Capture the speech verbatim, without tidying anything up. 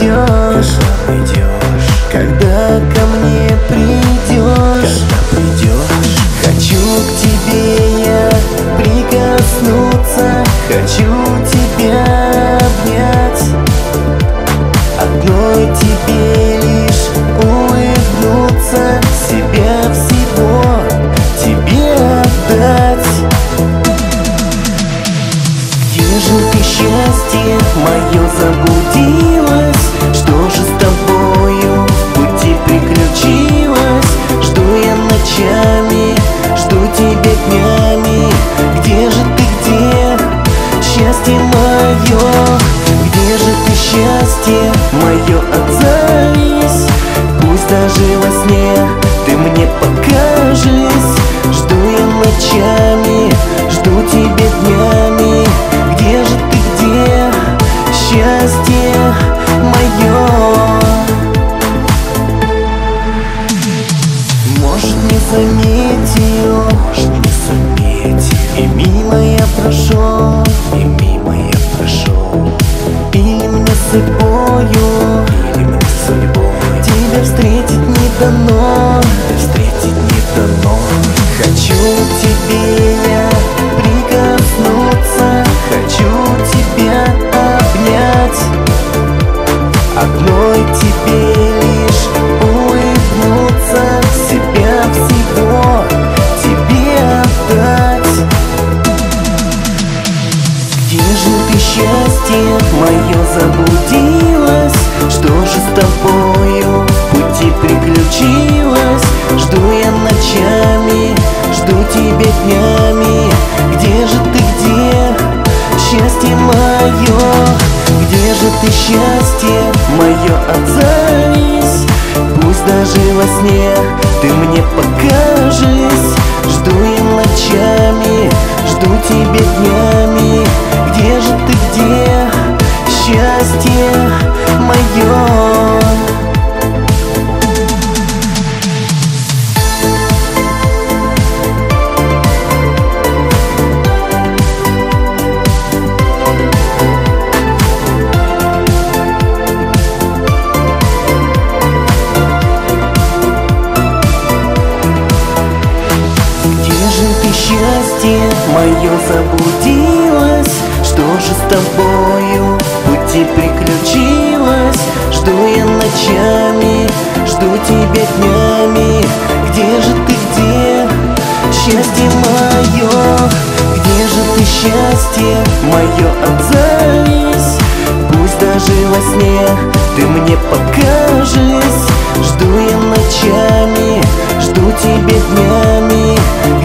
придешь, когда ко мне придешь, хочу к тебе я прикоснуться, хочу тебя обнять, одной тебе лишь улыбнуться, себя всего тебе отдать. Где же ты, счастье мое, заблудилось? Что же с тобою в пути приключилось? Жду я ночами, жду тебя днями. Где же ты, где счастье мое? Где же ты, счастье мое, отзовись? Пусть даже во сне ты мне покажись. Жду я ночами, жду тебя днями. Где же ты, где счастье мое? Может, не заметил, может, не заметил, и мимо я прошел, и мимо я прошел. Или мне судьбою, или мне судьбой тебя встретить не дано, встретить не дано. Хочу к тебе я прикоснуться, хочу тебя обнять, одной тебе лишь улыбнуться, себя всего тебе отдать. Где же ты, счастье мое, заблудилось? Что же с тобою в пути приключилось? Жду я ночами, жду тебя днями. Где же ты, где счастье мое? Где же ты, счастье мое, отзовись? Пусть даже во сне ты мне покажись. Жду я ночами, жду тебя днями. Где же ты, где счастье мое? Счастье мое, заблудилось? Что же с тобою в пути приключилось? Жду я ночами, жду тебя днями. Где же ты, где счастье мое? Где же ты, счастье мое, отзовись? Пусть даже во сне ты мне покажись. Жду я ночами, жду тебя днями.